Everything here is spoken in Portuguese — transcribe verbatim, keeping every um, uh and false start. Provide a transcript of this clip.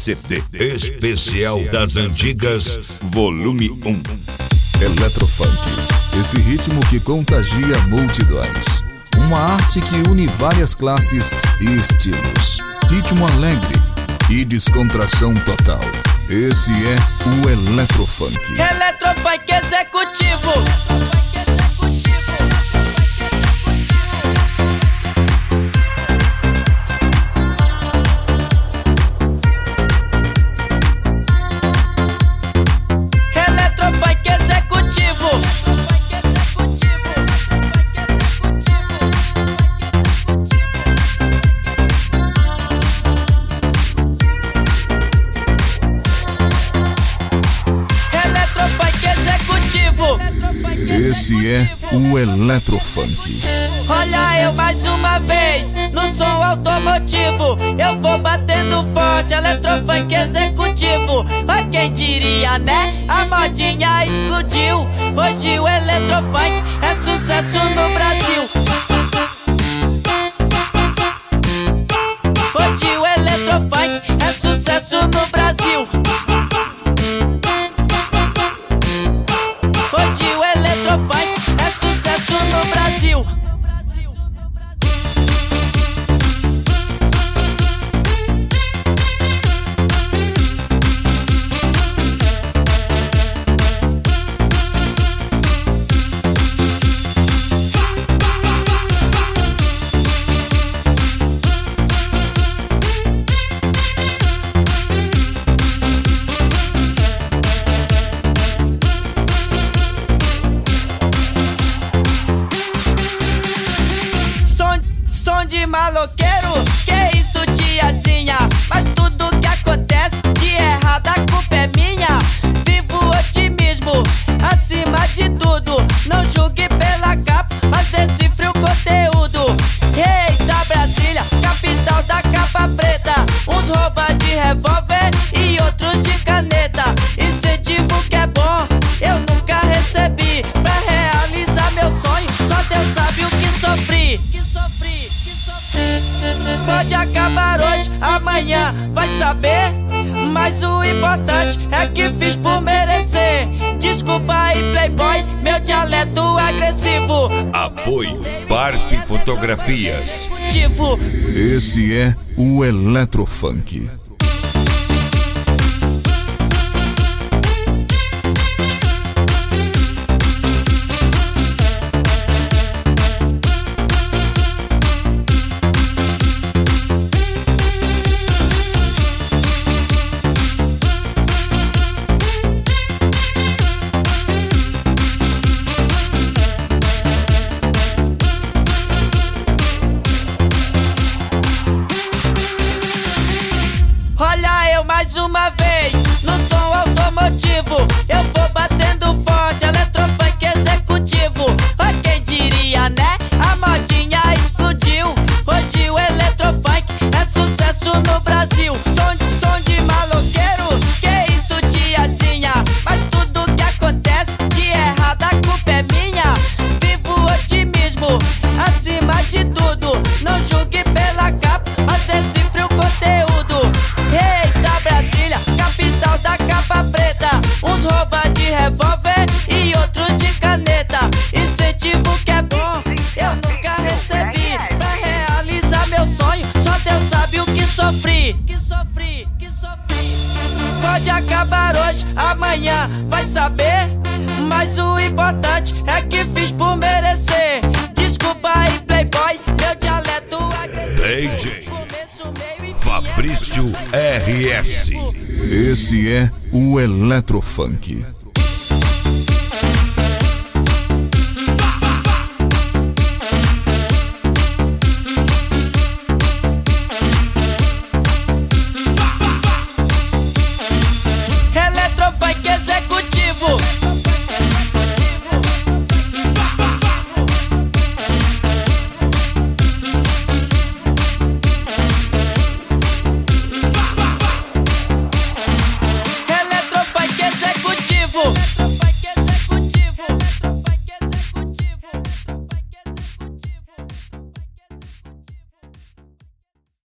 C D Especial das Antigas, volume um. Eletrofunk, esse ritmo que contagia multidões. Uma arte que une várias classes e estilos. Ritmo alegre e descontração total. Esse é o Eletrofunk. Eletrofunk executivo. Esse é o Eletrofunk. Olha eu mais uma vez no som automotivo. Eu vou batendo forte, Eletrofunk executivo. Mas quem diria, né? A modinha explodiu. Hoje o Eletrofunk é sucesso no Brasil. Hoje o Eletrofunk é sucesso no Brasil. Hoje o Eletrofunk é sucesso no Brasil. Som de maloqueiro, que isso tiazinha? Mas tudo que acontece de errado a culpa é minha. Vivo otimismo, acima de tudo. Não julgue pela capa, mas decifre o conteúdo. Eita Brasília, capital da capa preta. Uns roubam de revólver e outros de caneta. Incentivo que é bom, eu nunca recebi. Pra realizar meu sonho, só Deus sabe o que sofri. Pode acabar hoje, amanhã vai saber. Mas o importante é que fiz por merecer. Desculpa aí playboy, meu dialeto agressivo. Apoio Barp Fotografias. Esse é o Eletrofunk. Olha eu mais uma vez no som automotivo. Eu vou batendo forte, Eletrofunk executivo. Mas quem diria, né? A modinha explodiu. Hoje o Eletrofunk é sucesso no Brasil. Som, som de maloqueiro, que isso tiazinha? Mas tudo que acontece de errado a culpa é minha. Vivo otimismo, acima de tudo. Não julgue pela capa, mas decifre o conteúdo. Eita Brasília, capital da capa preta. Uns roubam de revólver e outros de caneta. Incentivo que é bom, eu nunca recebi. Pra realizar meu sonho, só Deus sabe o que sofri. Que sofri, que sofri. Pode acabar hoje, amanhã vai saber. Mas o importante é que fiz por merecer. Desculpa aí playboy, meu dialeto agressivo. D J Fabrício R S. Esse é o Eletrofunk.